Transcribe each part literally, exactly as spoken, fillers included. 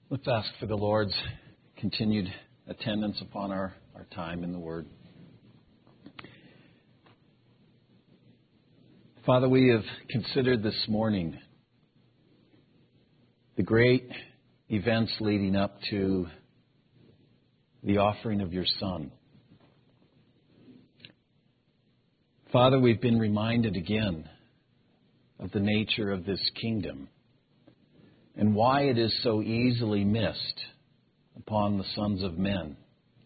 Let's ask for the Lord's continued attendance upon our, our time in the Word. Father, we have considered this morning the great events leading up to the offering of your Son. Father, we've been reminded again of the nature of this kingdom and why it is so easily missed upon the sons of men.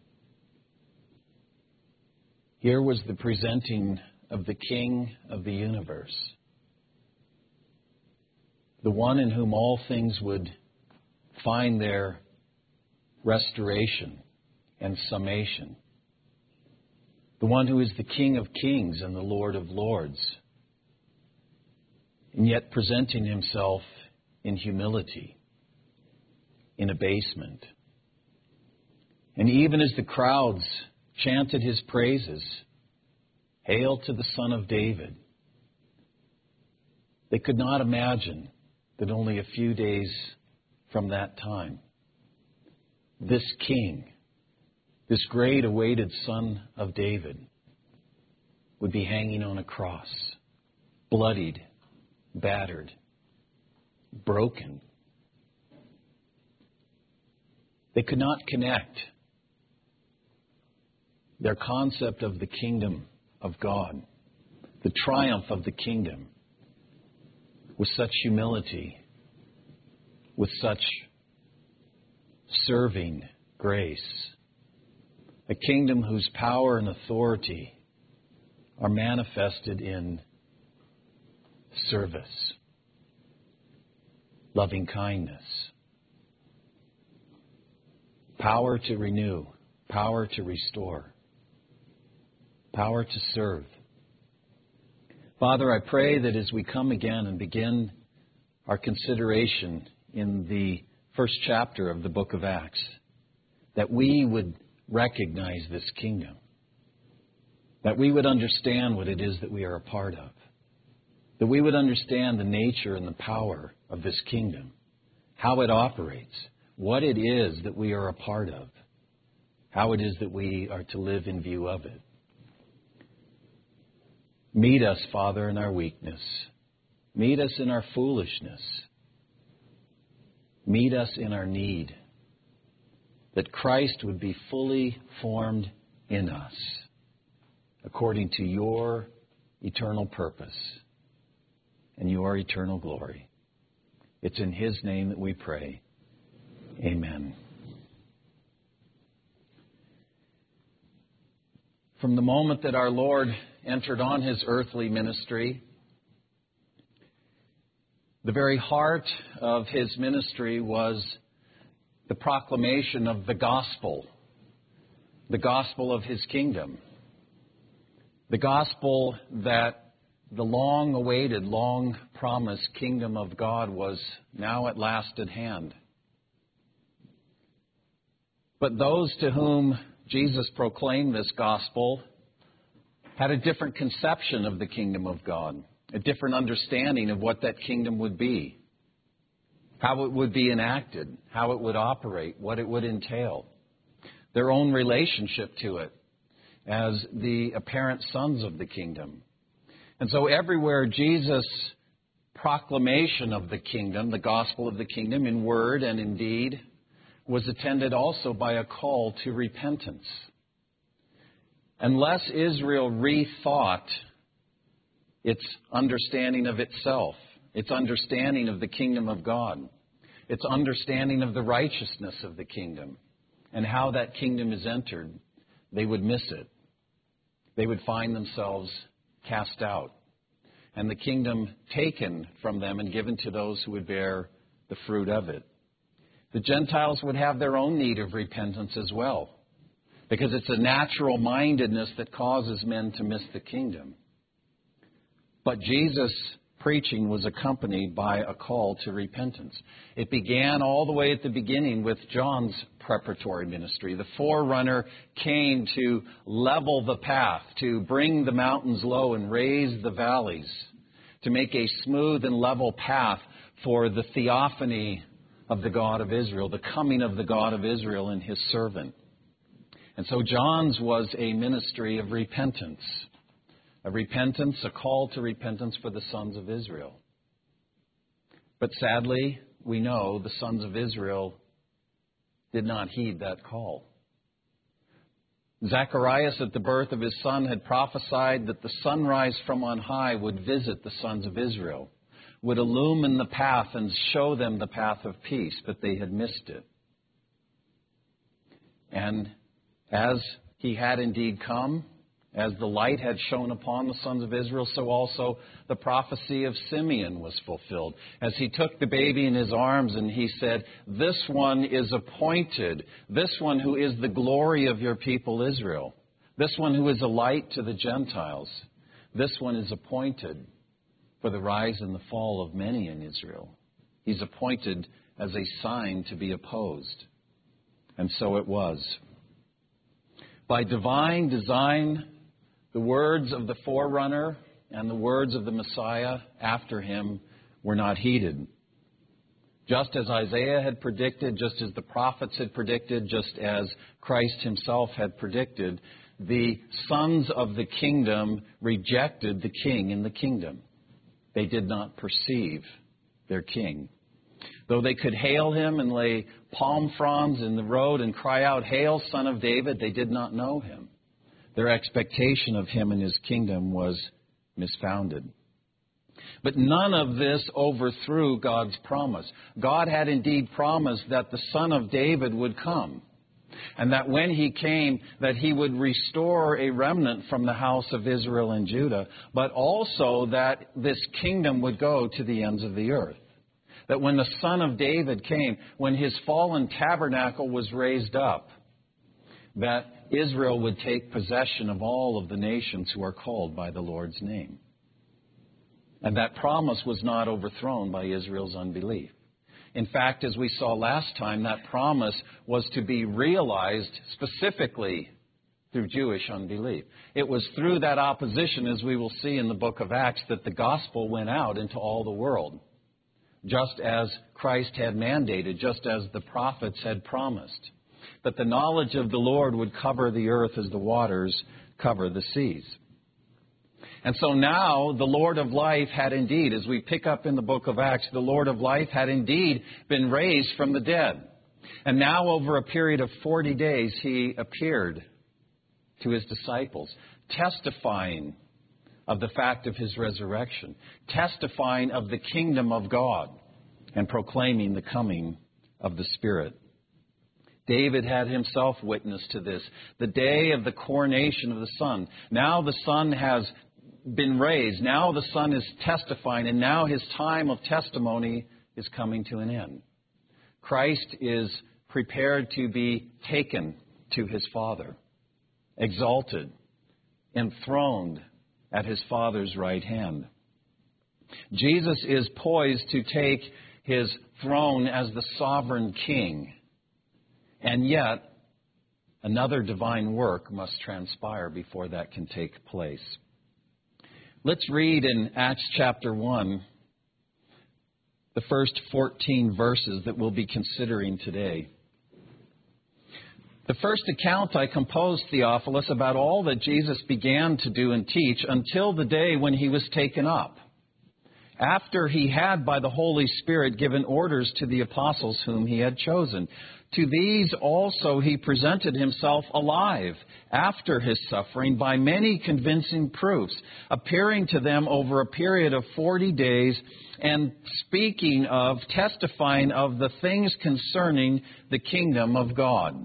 Here was the presenting of the King of the universe, the one in whom all things would find their restoration and summation, the one who is the King of kings and the Lord of lords, and yet presenting himself in humility, in abasement. And even as the crowds chanted his praises, "Hail to the Son of David," they could not imagine that only a few days from that time, this King, this great awaited Son of David, would be hanging on a cross, bloodied, battered, broken. They could not connect their concept of the kingdom of God, the triumph of the kingdom, with such humility, with such serving grace. A kingdom whose power and authority are manifested in service, loving kindness, power to renew, power to restore, power to serve. Father, I pray that as we come again and begin our consideration in the first chapter of the book of Acts, that we would recognize this kingdom, that we would understand what it is that we are a part of, that we would understand the nature and the power of this kingdom, how it operates, what it is that we are a part of, how it is that we are to live in view of it. Meet us, Father, in our weakness. Meet us in our foolishness. Meet us in our need, that Christ would be fully formed in us according to your eternal purpose and your eternal glory. It's in His name that we pray. Amen. From the moment that our Lord entered on His earthly ministry, the very heart of His ministry was the proclamation of the gospel, the gospel of His kingdom, the gospel that the long-awaited, long-promised kingdom of God was now at last at hand. But those to whom Jesus proclaimed this gospel had a different conception of the kingdom of God, a different understanding of what that kingdom would be, how it would be enacted, how it would operate, what it would entail, their own relationship to it as the apparent sons of the kingdom. And so everywhere Jesus' proclamation of the kingdom, the gospel of the kingdom in word and in deed, was attended also by a call to repentance. Unless Israel rethought its understanding of itself, its understanding of the kingdom of God, its understanding of the righteousness of the kingdom, and how that kingdom is entered, they would miss it. They would find themselves cast out, and the kingdom taken from them and given to those who would bear the fruit of it. The Gentiles would have their own need of repentance as well, because it's a natural mindedness that causes men to miss the kingdom. But Jesus' preaching was accompanied by a call to repentance. It began all the way at the beginning with John's preparatory ministry. The forerunner came to level the path, to bring the mountains low and raise the valleys, to make a smooth and level path for the theophany of the God of Israel, the coming of the God of Israel and his servant. And so John's was a ministry of repentance. A repentance, a call to repentance for the sons of Israel. But sadly, we know the sons of Israel did not heed that call. Zacharias, at the birth of his son, had prophesied that the sunrise from on high would visit the sons of Israel, would illumine the path and show them the path of peace, but they had missed it. And as he had indeed come, as the light had shone upon the sons of Israel, so also the prophecy of Simeon was fulfilled. As he took the baby in his arms and he said, "This one is appointed, this one who is the glory of your people Israel, this one who is a light to the Gentiles, this one is appointed for the rise and the fall of many in Israel. He's appointed as a sign to be opposed." And so it was. By divine design, the words of the forerunner and the words of the Messiah after him were not heeded. Just as Isaiah had predicted, just as the prophets had predicted, just as Christ himself had predicted, the sons of the kingdom rejected the king in the kingdom. They did not perceive their king. Though they could hail him and lay palm fronds in the road and cry out, "Hail, Son of David," they did not know him. Their expectation of him and his kingdom was misfounded. But none of this overthrew God's promise. God had indeed promised that the Son of David would come, and that when he came, that he would restore a remnant from the house of Israel and Judah, but also that this kingdom would go to the ends of the earth. That when the Son of David came, when his fallen tabernacle was raised up, that Israel would take possession of all of the nations who are called by the Lord's name. And that promise was not overthrown by Israel's unbelief. In fact, as we saw last time, that promise was to be realized specifically through Jewish unbelief. It was through that opposition, as we will see in the book of Acts, that the gospel went out into all the world, just as Christ had mandated, just as the prophets had promised. That the knowledge of the Lord would cover the earth as the waters cover the seas. And so now the Lord of life had indeed, as we pick up in the book of Acts, the Lord of life had indeed been raised from the dead. And now over a period of forty days, he appeared to his disciples, testifying of the fact of his resurrection, testifying of the kingdom of God, and proclaiming the coming of the Spirit. David had himself witness to this, the day of the coronation of the Son. Now the Son has been raised. Now the Son is testifying, and now his time of testimony is coming to an end. Christ is prepared to be taken to his Father, exalted, enthroned at his Father's right hand. Jesus is poised to take his throne as the sovereign King. And yet, another divine work must transpire before that can take place. Let's read in Acts chapter one, the first fourteen verses that we'll be considering today. The first account I composed, Theophilus, about all that Jesus began to do and teach until the day when he was taken up, after he had by the Holy Spirit given orders to the apostles whom he had chosen. To these also he presented himself alive after his suffering by many convincing proofs, appearing to them over a period of forty days and speaking of, testifying of the things concerning the kingdom of God.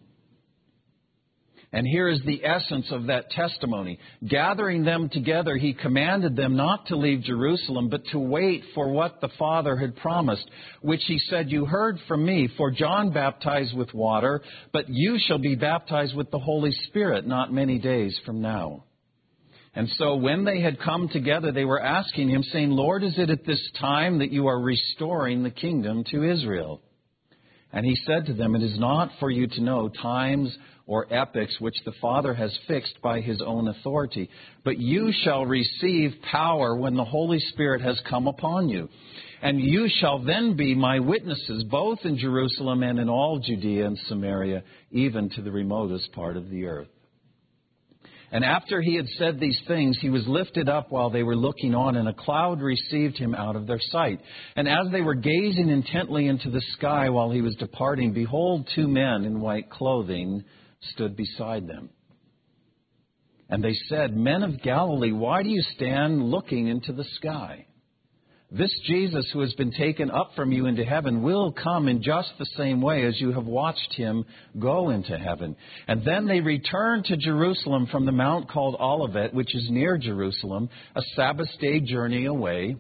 And here is the essence of that testimony. Gathering them together, he commanded them not to leave Jerusalem, but to wait for what the Father had promised, which he said, "You heard from me, for John baptized with water, but you shall be baptized with the Holy Spirit not many days from now." And so when they had come together, they were asking him, saying, "Lord, is it at this time that you are restoring the kingdom to Israel?" And he said to them, "It is not for you to know times or epochs which the Father has fixed by his own authority, but you shall receive power when the Holy Spirit has come upon you. And you shall then be my witnesses, both in Jerusalem and in all Judea and Samaria, even to the remotest part of the earth. And after he had said these things, he was lifted up while they were looking on, and a cloud received him out of their sight. And as they were gazing intently into the sky while he was departing, behold, two men in white clothing stood beside them. And they said, Men of Galilee, why do you stand looking into the sky? This Jesus who has been taken up from you into heaven will come in just the same way as you have watched him go into heaven. And then they returned to Jerusalem from the mount called Olivet, which is near Jerusalem, a Sabbath day journey away.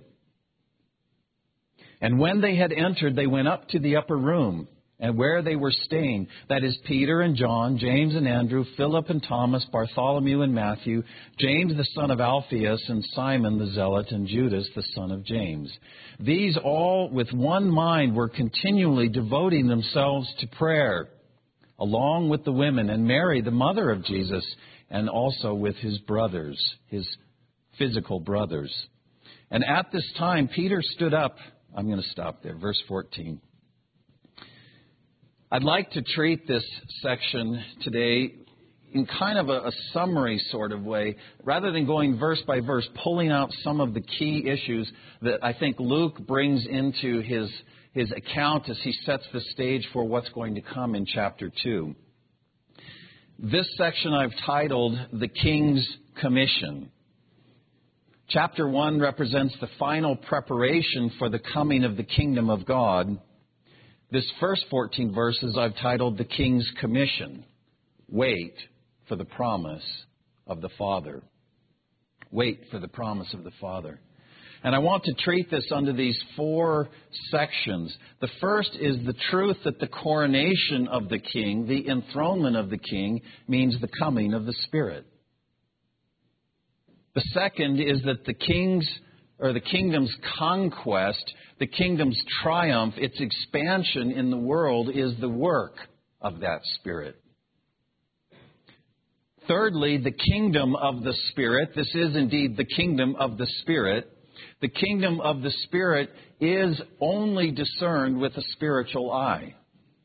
And when they had entered, they went up to the upper room, and where they were staying, that is Peter and John, James and Andrew, Philip and Thomas, Bartholomew and Matthew, James the son of Alphaeus, and Simon the Zealot, and Judas the son of James. These all with one mind were continually devoting themselves to prayer, along with the women, and Mary, the mother of Jesus, and also with his brothers, his physical brothers. And at this time, Peter stood up. I'm going to stop there, verse fourteen. I'd like to treat this section today in kind of a, a summary sort of way, rather than going verse by verse, pulling out some of the key issues that I think Luke brings into his, his account as he sets the stage for what's going to come in chapter two. This section I've titled The King's Commission. Chapter one represents the final preparation for the coming of the kingdom of God. This first fourteen verses I've titled The King's Commission. Wait for the promise of the Father. Wait for the promise of the Father. And I want to treat this under these four sections. The first is the truth that the coronation of the King, the enthronement of the King, means the coming of the Spirit. The second is that the King's or the kingdom's conquest, the kingdom's triumph, its expansion in the world is the work of that Spirit. Thirdly, the kingdom of the Spirit. This is indeed the kingdom of the Spirit. The kingdom of the Spirit is only discerned with a spiritual eye.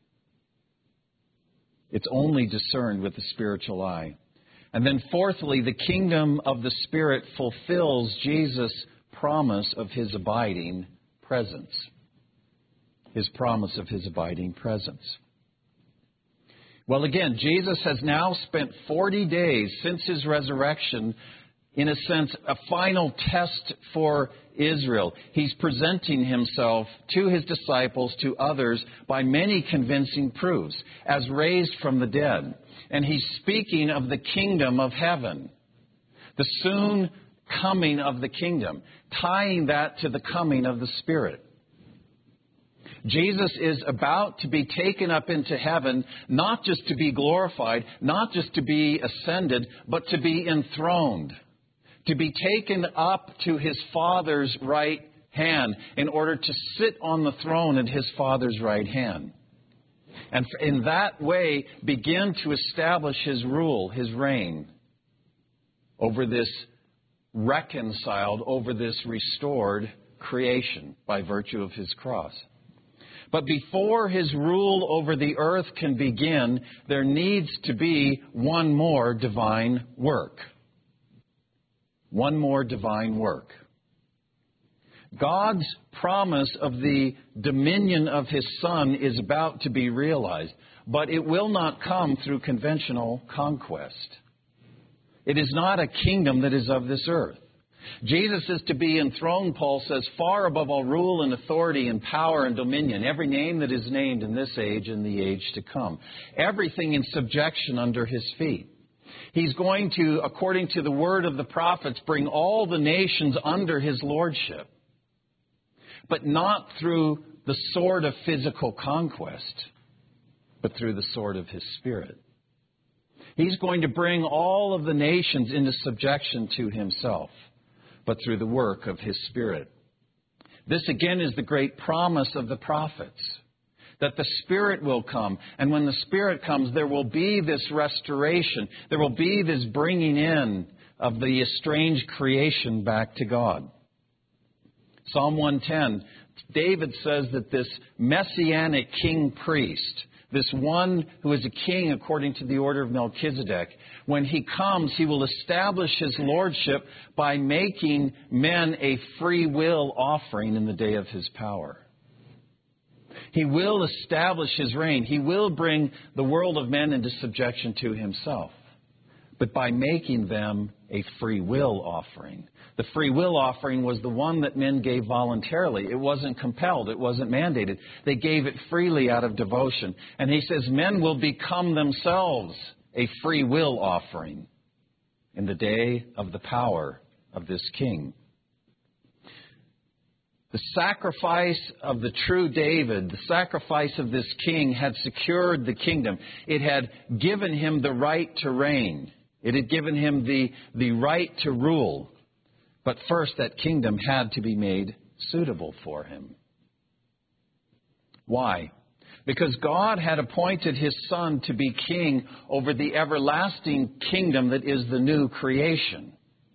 It's only discerned with a spiritual eye. And then fourthly, the kingdom of the Spirit fulfills Jesus' promise of his abiding presence. His promise of his abiding presence. Well, again, Jesus has now spent forty days since his resurrection, in a sense, a final test for Israel. He's presenting himself to his disciples, to others, by many convincing proofs, as raised from the dead. And he's speaking of the kingdom of heaven, the soon coming of the kingdom, tying that to the coming of the Spirit. Jesus is about to be taken up into heaven, not just to be glorified, not just to be ascended, but to be enthroned, to be taken up to his Father's right hand in order to sit on the throne at his Father's right hand. And in that way, begin to establish his rule, his reign over this reconciled, over this restored creation by virtue of his cross. But before his rule over the earth can begin, there needs to be one more divine work. One more divine work. God's promise of the dominion of his Son is about to be realized, but it will not come through conventional conquest. It is not a kingdom that is of this earth. Jesus is to be enthroned, Paul says, far above all rule and authority and power and dominion, every name that is named in this age and the age to come. Everything in subjection under his feet. He's going to, according to the word of the prophets, bring all the nations under his lordship, but not through the sword of physical conquest, but through the sword of his Spirit. He's going to bring all of the nations into subjection to himself, but through the work of his Spirit. This again is the great promise of the prophets, that the Spirit will come. And when the Spirit comes, there will be this restoration. There will be this bringing in of the estranged creation back to God. Psalm one ten David says that this messianic king priest, this one who is a king according to the order of Melchizedek, when he comes, he will establish his lordship by making men a free will offering in the day of his power. He will establish his reign. He will bring the world of men into subjection to himself, but by making them a free will offering. The free will offering was the one that men gave voluntarily. It wasn't compelled. It wasn't mandated. They gave it freely out of devotion. And he says men will become themselves a free will offering in the day of the power of this king. The sacrifice of the true David, the sacrifice of this king, had secured the kingdom. It had given him the right to reign. It had given him the, the right to rule. But first, that kingdom had to be made suitable for him. Why? Because God had appointed his Son to be king over the everlasting kingdom that is the new creation.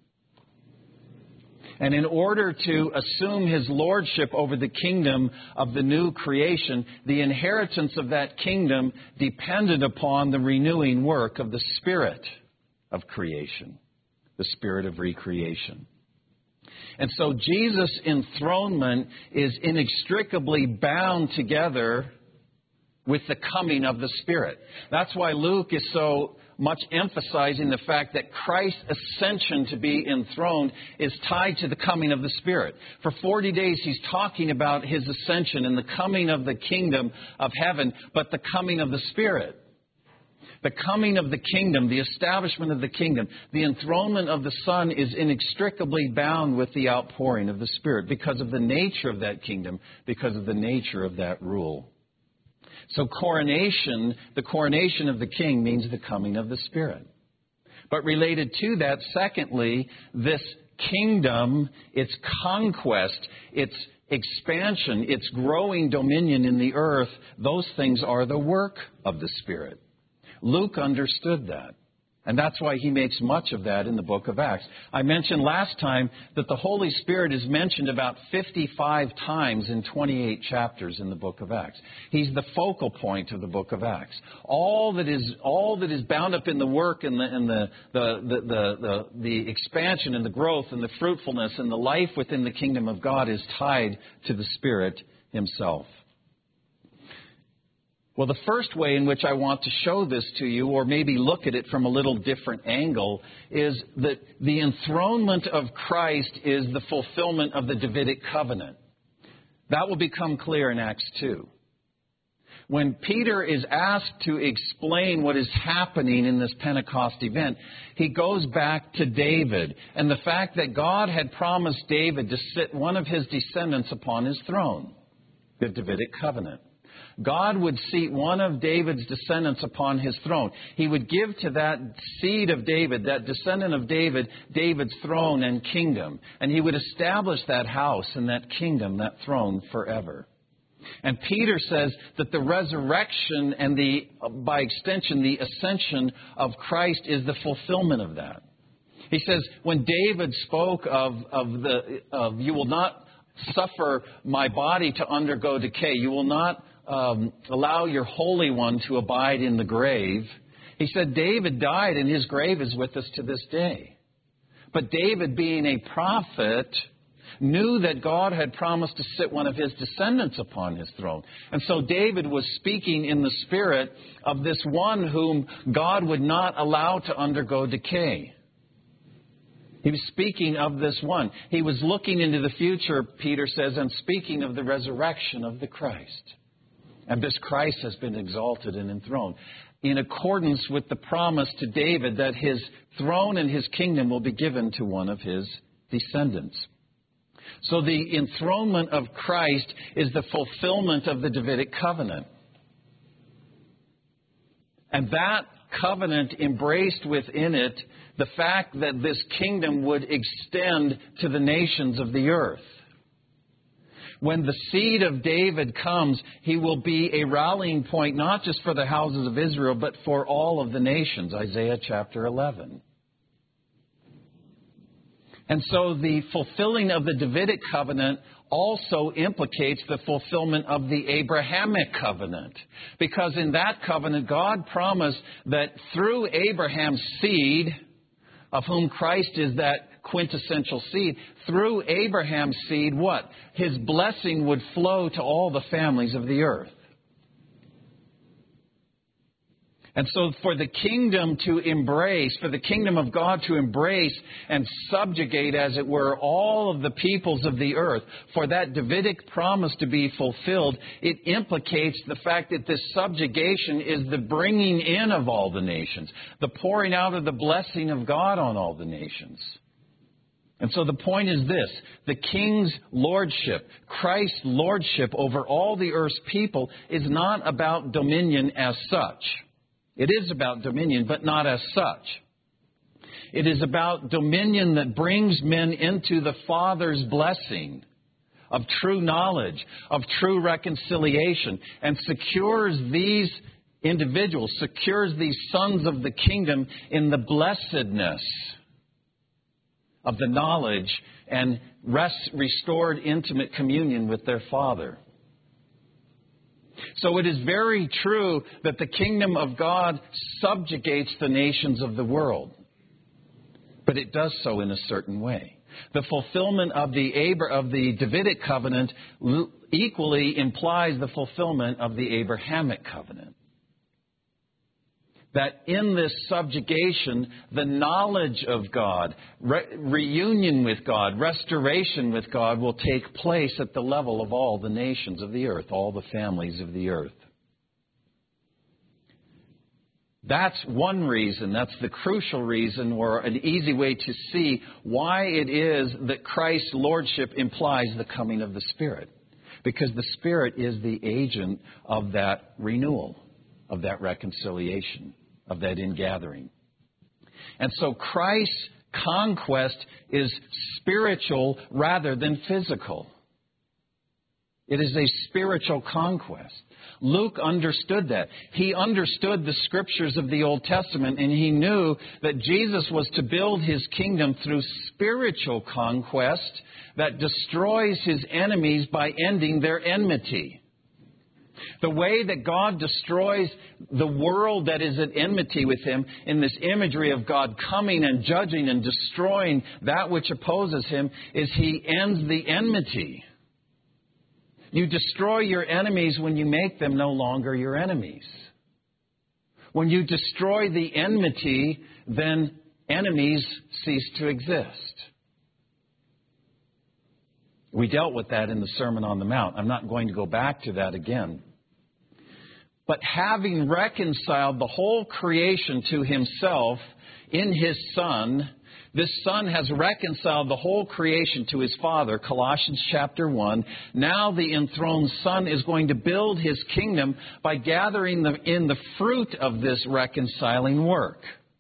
And in order to assume his lordship over the kingdom of the new creation, the inheritance of that kingdom depended upon the renewing work of the Spirit of creation, the Spirit of recreation. And so Jesus' enthronement is inextricably bound together with the coming of the Spirit. That's why Luke is so much emphasizing the fact that Christ's ascension to be enthroned is tied to the coming of the Spirit. For forty days he's talking about his ascension and the coming of the kingdom of heaven, but the coming of the Spirit. The coming of the kingdom, the establishment of the kingdom, the enthronement of the Son is inextricably bound with the outpouring of the Spirit because of the nature of that kingdom, because of the nature of that rule. So coronation, the coronation of the king means the coming of the Spirit. But related to that, secondly, this kingdom, its conquest, its expansion, its growing dominion in the earth, those things are the work of the Spirit. Luke understood that. And that's why he makes much of that in the book of Acts. I mentioned last time that the Holy Spirit is mentioned about fifty-five times in twenty-eight chapters in the book of Acts. He's the focal point of the book of Acts. All that is all that is bound up in the work and the and the the the the, the, the expansion and the growth and the fruitfulness and the life within the kingdom of God is tied to the Spirit himself. Well, the first way in which I want to show this to you, or maybe look at it from a little different angle, is that the enthronement of Christ is the fulfillment of the Davidic covenant. That will become clear in Acts two. When Peter is asked to explain what is happening in this Pentecost event, he goes back to David and the fact that God had promised David to sit one of his descendants upon his throne, the Davidic covenant. God would seat one of David's descendants upon his throne. He would give to that seed of David, that descendant of David, David's throne and kingdom. And he would establish that house and that kingdom, that throne forever. And Peter says that the resurrection and the, by extension, the ascension of Christ is the fulfillment of that. He says, when David spoke of, of the, of you will not suffer my body to undergo decay, you will not Um, allow your Holy One to abide in the grave. He said David died and his grave is with us to this day. But David, being a prophet, knew that God had promised to sit one of his descendants upon his throne. And so David was speaking in the spirit of this one whom God would not allow to undergo decay. He was speaking of this one. He was looking into the future, Peter says, and speaking of the resurrection of the Christ. And this Christ has been exalted and enthroned in accordance with the promise to David that his throne and his kingdom will be given to one of his descendants. So the enthronement of Christ is the fulfillment of the Davidic covenant. And that covenant embraced within it the fact that this kingdom would extend to the nations of the earth. When the seed of David comes, he will be a rallying point not just for the houses of Israel, but for all of the nations, Isaiah chapter eleven. And so the fulfilling of the Davidic covenant also implicates the fulfillment of the Abrahamic covenant. Because in that covenant, God promised that through Abraham's seed, of whom Christ is that quintessential seed, through Abraham's seed, what? His blessing would flow to all the families of the earth. And so for the kingdom to embrace, for the kingdom of God to embrace and subjugate, as it were, all of the peoples of the earth, for that Davidic promise to be fulfilled, it implicates the fact that this subjugation is the bringing in of all the nations, the pouring out of the blessing of God on all the nations. And so the point is this: the King's lordship, Christ's lordship over all the earth's people, is not about dominion as such. It is about dominion, but not as such. It is about dominion that brings men into the Father's blessing of true knowledge, of true reconciliation, and secures these individuals, secures these sons of the kingdom in the blessedness of the knowledge and rest, restored intimate communion with their Father. So it is very true that the kingdom of God subjugates the nations of the world. But it does so in a certain way. The fulfillment of the Abra- of the Davidic covenant equally implies the fulfillment of the Abrahamic covenant. That in this subjugation, the knowledge of God, re- reunion with God, restoration with God will take place at the level of all the nations of the earth, all the families of the earth. That's one reason, that's the crucial reason, or an easy way to see why it is that Christ's lordship implies the coming of the Spirit. Because the Spirit is the agent of that renewal, of that reconciliation, of that ingathering. And so Christ's conquest is spiritual rather than physical. It is a spiritual conquest. Luke understood that. He understood the scriptures of the Old Testament, and he knew that Jesus was to build his kingdom through spiritual conquest that destroys his enemies by ending their enmity. The way that God destroys the world that is at enmity with him, in this imagery of God coming and judging and destroying that which opposes him, is he ends the enmity. You destroy your enemies when you make them no longer your enemies. When you destroy the enmity, then enemies cease to exist. We dealt with that in the Sermon on the Mount. I'm not going to go back to that again. But having reconciled the whole creation to himself in his Son, this Son has reconciled the whole creation to his Father, Colossians chapter one. Now the enthroned Son is going to build his kingdom by gathering the, in the fruit of this reconciling work.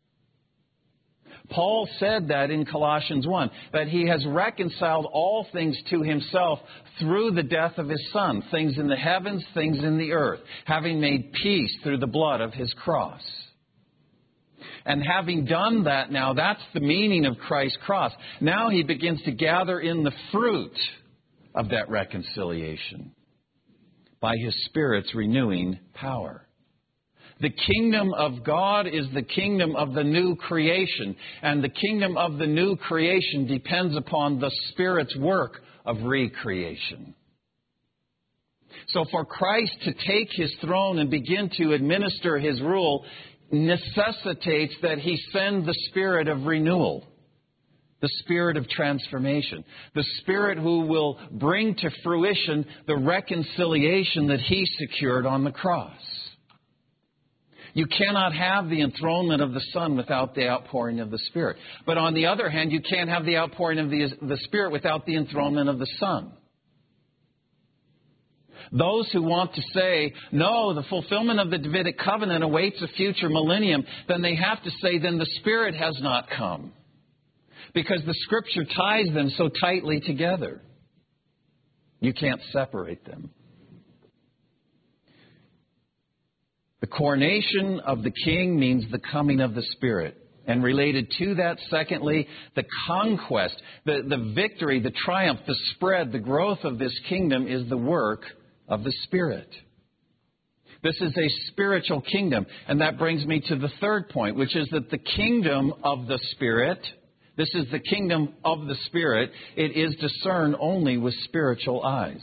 Paul said that in Colossians one, that he has reconciled all things to himself through the death of his Son, things in the heavens, things in the earth, having made peace through the blood of his cross. And having done that now, that's the meaning of Christ's cross. Now he begins to gather in the fruit of that reconciliation by his Spirit's renewing power. The kingdom of God is the kingdom of the new creation, and the kingdom of the new creation depends upon the Spirit's work of recreation. So for Christ to take his throne and begin to administer his rule necessitates that he send the Spirit of renewal, the Spirit of transformation, the Spirit who will bring to fruition the reconciliation that he secured on the cross. You cannot have the enthronement of the Son without the outpouring of the Spirit. But on the other hand, you can't have the outpouring of the, the Spirit without the enthronement of the Son. Those who want to say, no, the fulfillment of the Davidic covenant awaits a future millennium, then they have to say, then the Spirit has not come. Because the Scripture ties them so tightly together. You can't separate them. The coronation of the King means the coming of the Spirit. And related to that, secondly, the conquest, the, the victory, the triumph, the spread, the growth of this kingdom is the work of the Spirit. This is a spiritual kingdom. And that brings me to the third point, which is that the kingdom of the Spirit, this is the kingdom of the Spirit, it is discerned only with spiritual eyes.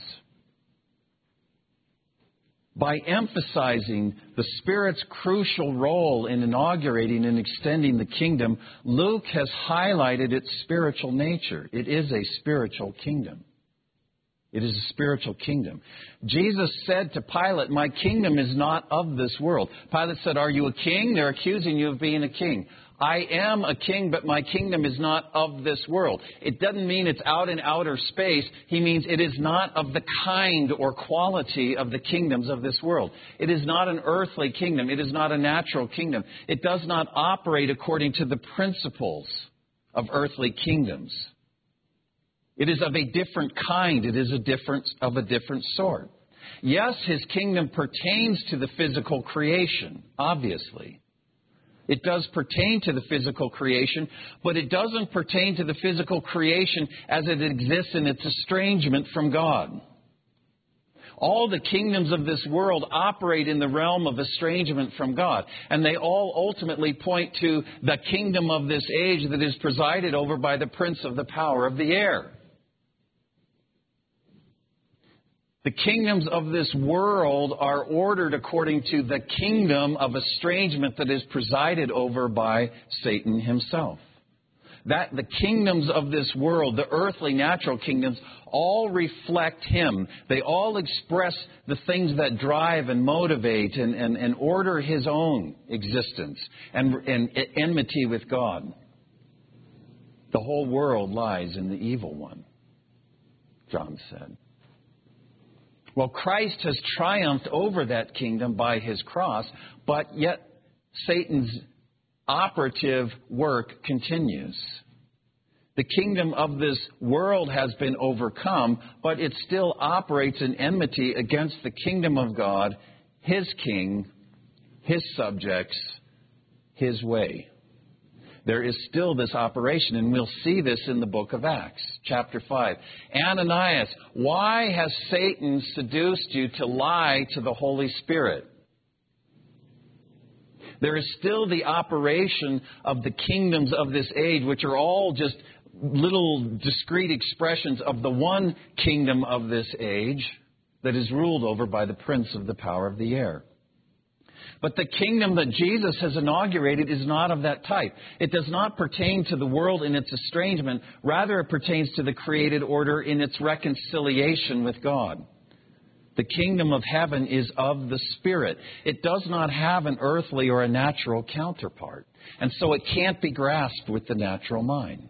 By emphasizing the Spirit's crucial role in inaugurating and extending the kingdom, Luke has highlighted its spiritual nature. It is a spiritual kingdom. It is a spiritual kingdom. Jesus said to Pilate, "My kingdom is not of this world." Pilate said, "Are you a king?" They're accusing you of being a king. "I am a king, but my kingdom is not of this world." It doesn't mean it's out in outer space. He means it is not of the kind or quality of the kingdoms of this world. It is not an earthly kingdom. It is not a natural kingdom. It does not operate according to the principles of earthly kingdoms. It is of a different kind. It is a different, of a different sort. Yes, His kingdom pertains to the physical creation, obviously. It does pertain to the physical creation, but it doesn't pertain to the physical creation as it exists in its estrangement from God. All the kingdoms of this world operate in the realm of estrangement from God, and they all ultimately point to the kingdom of this age that is presided over by the prince of the power of the air. The kingdoms of this world are ordered according to the kingdom of estrangement that is presided over by Satan himself. That the kingdoms of this world, the earthly natural kingdoms, all reflect him. They all express the things that drive and motivate and, and, and order his own existence and, and enmity with God. The whole world lies in the evil one, John said. Well, Christ has triumphed over that kingdom by His cross, but yet Satan's operative work continues. The kingdom of this world has been overcome, but it still operates in enmity against the kingdom of God, His king, His subjects, His way. There is still this operation, and we'll see this in the book of Acts, chapter five. Ananias, why has Satan seduced you to lie to the Holy Spirit? There is still the operation of the kingdoms of this age, which are all just little discrete expressions of the one kingdom of this age that is ruled over by the prince of the power of the air. But the kingdom that Jesus has inaugurated is not of that type. It does not pertain to the world in its estrangement. Rather, it pertains to the created order in its reconciliation with God. The kingdom of heaven is of the Spirit. It does not have an earthly or a natural counterpart. And so it can't be grasped with the natural mind.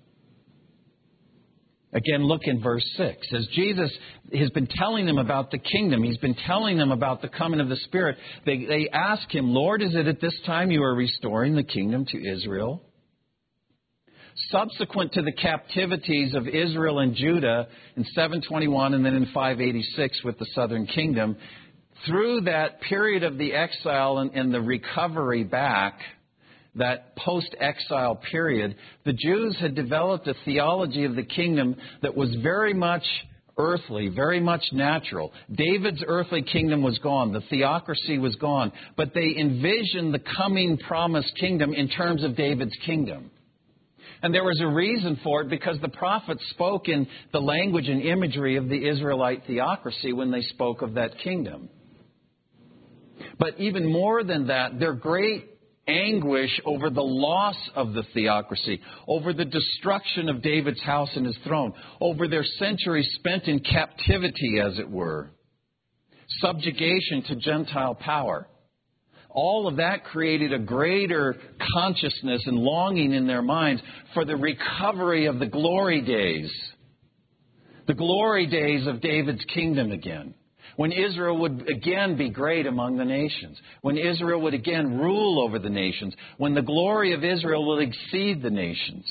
Again, look in verse six. As Jesus has been telling them about the kingdom, He's been telling them about the coming of the Spirit, they, they ask Him, "Lord, is it at this time you are restoring the kingdom to Israel?" Subsequent to the captivities of Israel and Judah in seven twenty-one and then in five eighty-six with the southern kingdom, through that period of the exile and, and the recovery back, that post-exile period, the Jews had developed a theology of the kingdom that was very much earthly, very much natural. David's earthly kingdom was gone. The theocracy was gone. But they envisioned the coming promised kingdom in terms of David's kingdom. And there was a reason for it, because the prophets spoke in the language and imagery of the Israelite theocracy when they spoke of that kingdom. But even more than that, their great anguish over the loss of the theocracy, over the destruction of David's house and his throne, over their centuries spent in captivity, as it were, subjugation to Gentile power. All of that created a greater consciousness and longing in their minds for the recovery of the glory days, the glory days of David's kingdom again. When Israel would again be great among the nations. When Israel would again rule over the nations. When the glory of Israel will exceed the nations.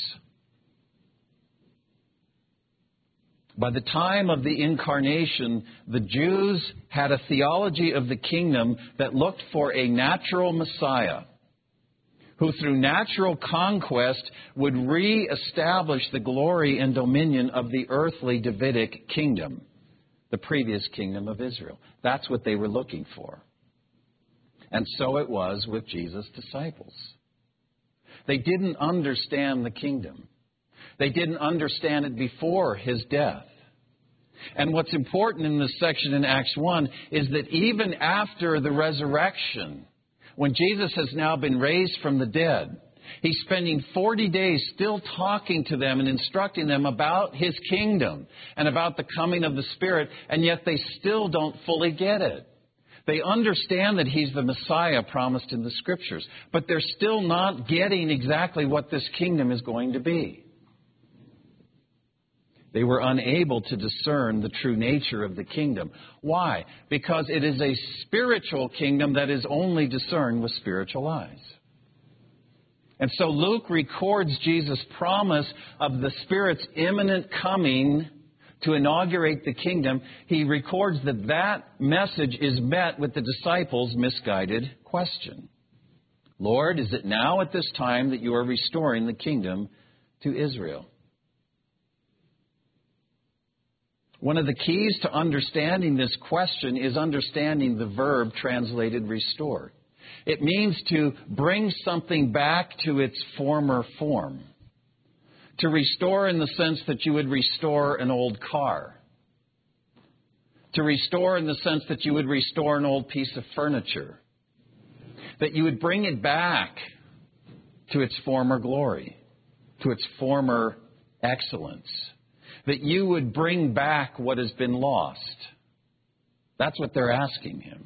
By the time of the incarnation, the Jews had a theology of the kingdom that looked for a natural Messiah who through natural conquest would reestablish the glory and dominion of the earthly Davidic kingdom, the previous kingdom of Israel. That's what they were looking for. And so it was with Jesus' disciples. They didn't understand the kingdom. They didn't understand it before his death. And what's important in this section in Acts one is that even after the resurrection, when Jesus has now been raised from the dead, he's spending forty days still talking to them and instructing them about his kingdom and about the coming of the Spirit, and yet they still don't fully get it. They understand that he's the Messiah promised in the Scriptures, but they're still not getting exactly what this kingdom is going to be. They were unable to discern the true nature of the kingdom. Why? Because it is a spiritual kingdom that is only discerned with spiritual eyes. And so Luke records Jesus' promise of the Spirit's imminent coming to inaugurate the kingdom. He records that that message is met with the disciples' misguided question. Lord, is it now at this time that you are restoring the kingdom to Israel? One of the keys to understanding this question is understanding the verb translated restore. It means to bring something back to its former form. To restore in the sense that you would restore an old car. To restore in the sense that you would restore an old piece of furniture. That you would bring it back to its former glory, to its former excellence. That you would bring back what has been lost. That's what they're asking him.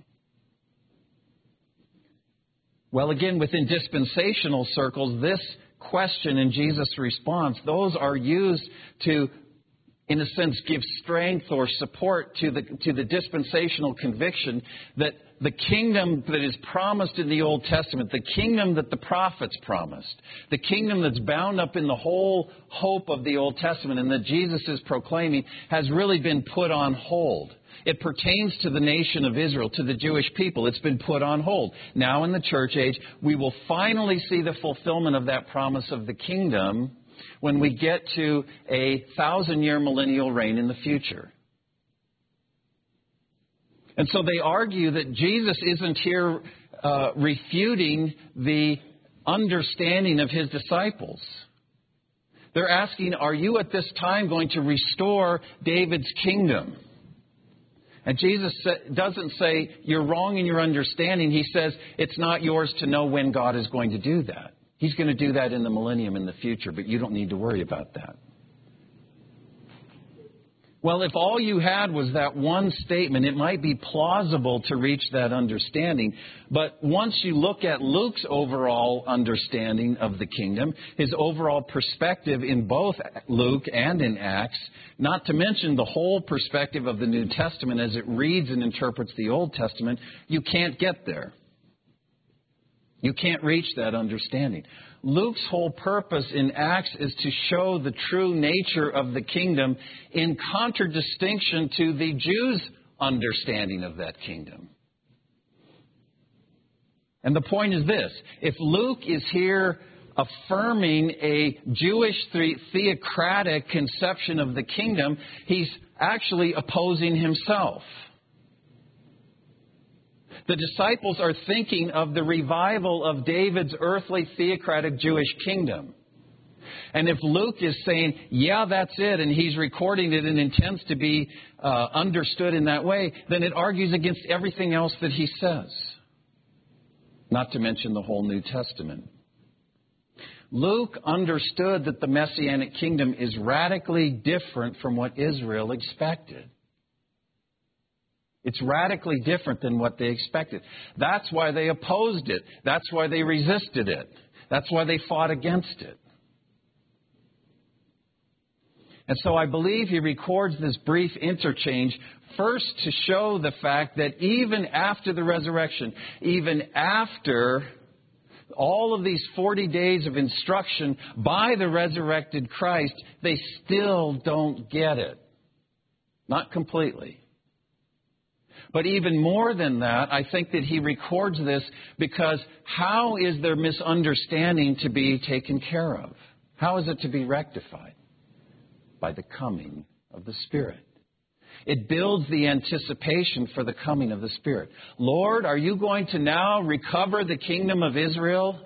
Well, again, within dispensational circles, this question and Jesus' response, those are used to, in a sense, give strength or support to the to the dispensational conviction that the kingdom that is promised in the Old Testament, the kingdom that the prophets promised, the kingdom that's bound up in the whole hope of the Old Testament and that Jesus is proclaiming, has really been put on hold. It pertains to the nation of Israel, to the Jewish people. It's been put on hold. Now in the church age, we will finally see the fulfillment of that promise of the kingdom when we get to a thousand-year millennial reign in the future. And so they argue that Jesus isn't here uh, refuting the understanding of his disciples. They're asking, are you at this time going to restore David's kingdom? And Jesus doesn't say, you're wrong in your understanding. He says, it's not yours to know when God is going to do that. He's going to do that in the millennium in the future, but you don't need to worry about that. Well, if all you had was that one statement, it might be plausible to reach that understanding. But once you look at Luke's overall understanding of the kingdom, his overall perspective in both Luke and in Acts, not to mention the whole perspective of the New Testament as it reads and interprets the Old Testament, you can't get there. You can't reach that understanding. Luke's whole purpose in Acts is to show the true nature of the kingdom in contradistinction to the Jews' understanding of that kingdom. And the point is this. If Luke is here affirming a Jewish theocratic conception of the kingdom, he's actually opposing himself. The disciples are thinking of the revival of David's earthly theocratic Jewish kingdom. And if Luke is saying, yeah, that's it, and he's recording it and intends to be uh, understood in that way, then it argues against everything else that he says. Not to mention the whole New Testament. Luke understood that the Messianic kingdom is radically different from what Israel expected. It's radically different than what they expected. That's why they opposed it. That's why they resisted it. That's why they fought against it. And so I believe he records this brief interchange first to show the fact that even after the resurrection, even after all of these forty days of instruction by the resurrected Christ, they still don't get it. Not completely. But even more than that, I think that he records this because how is their misunderstanding to be taken care of? How is it to be rectified? By the coming of the Spirit. It builds the anticipation for the coming of the Spirit. Lord, are you going to now recover the kingdom of Israel?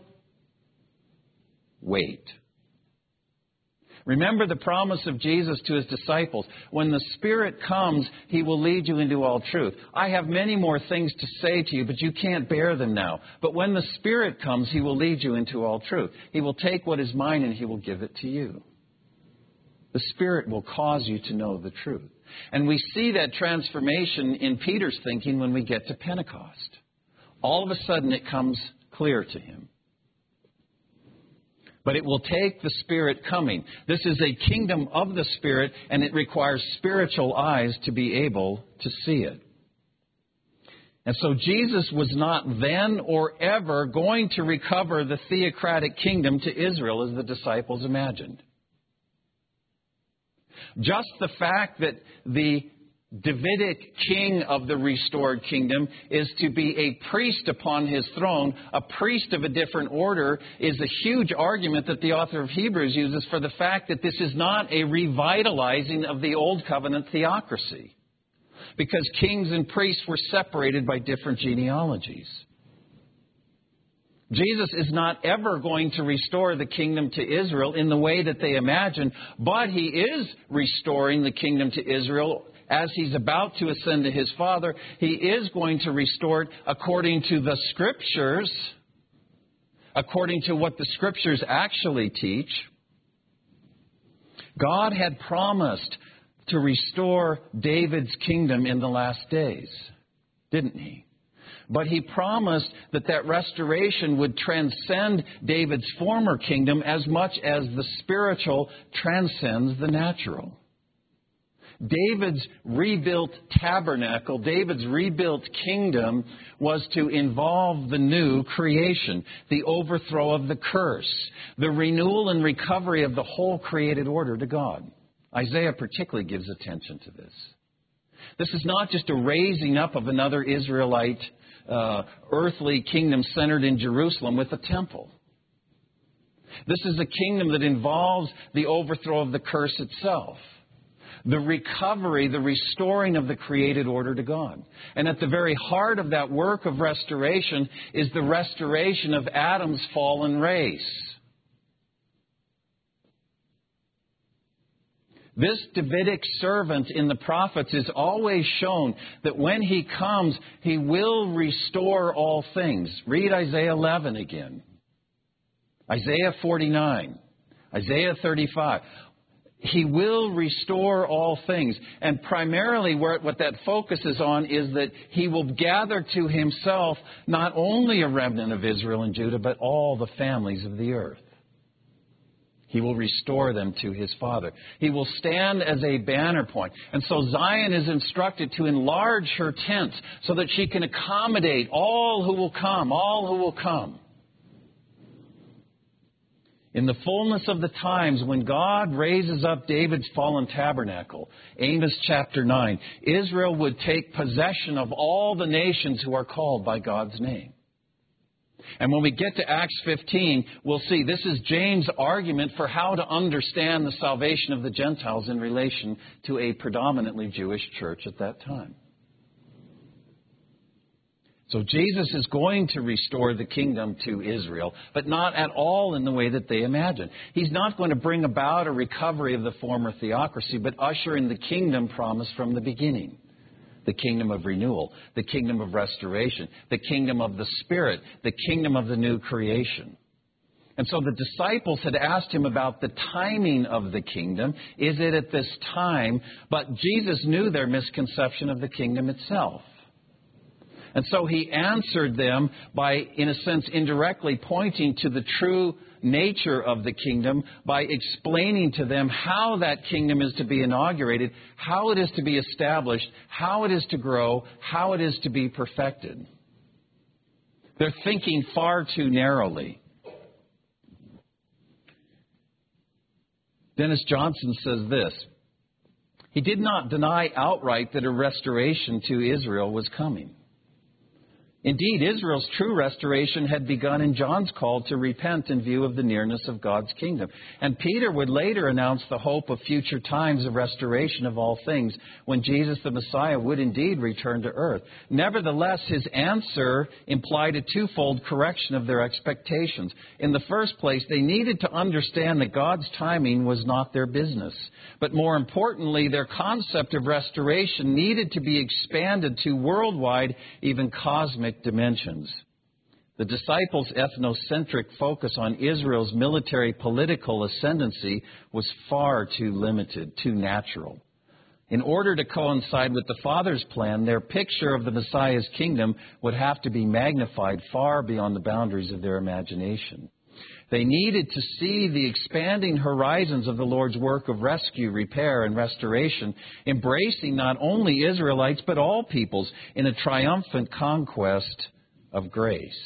Wait. Remember the promise of Jesus to his disciples. When the Spirit comes, he will lead you into all truth. I have many more things to say to you, but you can't bear them now. But when the Spirit comes, he will lead you into all truth. He will take what is mine and he will give it to you. The Spirit will cause you to know the truth. And we see that transformation in Peter's thinking when we get to Pentecost. All of a sudden it comes clear to him. But it will take the Spirit coming. This is a kingdom of the Spirit, and it requires spiritual eyes to be able to see it. And so Jesus was not then or ever going to recover the theocratic kingdom to Israel as the disciples imagined. Just the fact that the Davidic king of the restored kingdom is to be a priest upon his throne, a priest of a different order, is a huge argument that the author of Hebrews uses for the fact that this is not a revitalizing of the old covenant theocracy, because kings and priests were separated by different genealogies. Jesus is not ever going to restore the kingdom to Israel in the way that they imagine, but he is restoring the kingdom to Israel as he's about to ascend to his Father. He is going to restore it according to the Scriptures, according to what the Scriptures actually teach. God had promised to restore David's kingdom in the last days, didn't he? But he promised that that restoration would transcend David's former kingdom as much as the spiritual transcends the natural. David's rebuilt tabernacle, David's rebuilt kingdom was to involve the new creation, the overthrow of the curse, the renewal and recovery of the whole created order to God. Isaiah particularly gives attention to this. This is not just a raising up of another Israelite uh, earthly kingdom centered in Jerusalem with a temple. This is a kingdom that involves the overthrow of the curse itself, the recovery, the restoring of the created order to God. And at the very heart of that work of restoration is the restoration of Adam's fallen race. This Davidic servant in the prophets is always shown that when he comes, he will restore all things. Read Isaiah eleven again. Isaiah forty-nine. Isaiah thirty-five. He will restore all things. And primarily where, what that focuses on is that he will gather to himself not only a remnant of Israel and Judah, but all the families of the earth. He will restore them to his Father. He will stand as a banner point. And so Zion is instructed to enlarge her tent so that she can accommodate all who will come, all who will come. In the fullness of the times, when God raises up David's fallen tabernacle, Amos chapter nine, Israel would take possession of all the nations who are called by God's name. And when we get to Acts fifteen, we'll see this is James' argument for how to understand the salvation of the Gentiles in relation to a predominantly Jewish church at that time. So Jesus is going to restore the kingdom to Israel, but not at all in the way that they imagine. He's not going to bring about a recovery of the former theocracy, but usher in the kingdom promised from the beginning. The kingdom of renewal, the kingdom of restoration, the kingdom of the Spirit, the kingdom of the new creation. And so the disciples had asked him about the timing of the kingdom. Is it at this time? But Jesus knew their misconception of the kingdom itself. And so he answered them by, in a sense, indirectly pointing to the true nature of the kingdom by explaining to them how that kingdom is to be inaugurated, how it is to be established, how it is to grow, how it is to be perfected. They're thinking far too narrowly. Dennis Johnson says this: He did not deny outright that a restoration to Israel was coming. Indeed, Israel's true restoration had begun in John's call to repent in view of the nearness of God's kingdom. And Peter would later announce the hope of future times of restoration of all things when Jesus the Messiah would indeed return to earth. Nevertheless, his answer implied a twofold correction of their expectations. In the first place, they needed to understand that God's timing was not their business. But more importantly, their concept of restoration needed to be expanded to worldwide, even cosmic dimensions. The disciples' ethnocentric focus on Israel's military political ascendancy was far too limited, too natural. In order to coincide with the Father's plan, their picture of the Messiah's kingdom would have to be magnified far beyond the boundaries of their imagination. They needed to see the expanding horizons of the Lord's work of rescue, repair, and restoration, embracing not only Israelites but all peoples in a triumphant conquest of grace.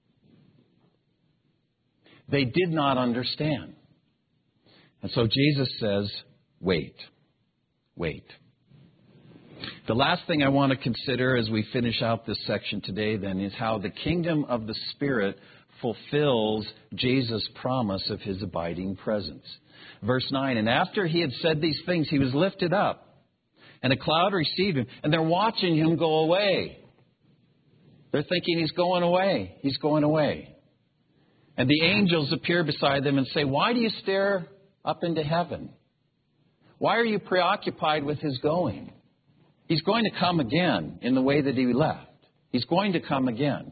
They did not understand. And so Jesus says, wait, wait. The last thing I want to consider as we finish out this section today then is how the kingdom of the Spirit fulfills Jesus' promise of his abiding presence. Verse nine, and after he had said these things, he was lifted up, and a cloud received him, and they're watching him go away. They're thinking he's going away. He's going away. And the angels appear beside them and say, why do you stare up into heaven? Why are you preoccupied with his going? He's going to come again in the way that he left. He's going to come again.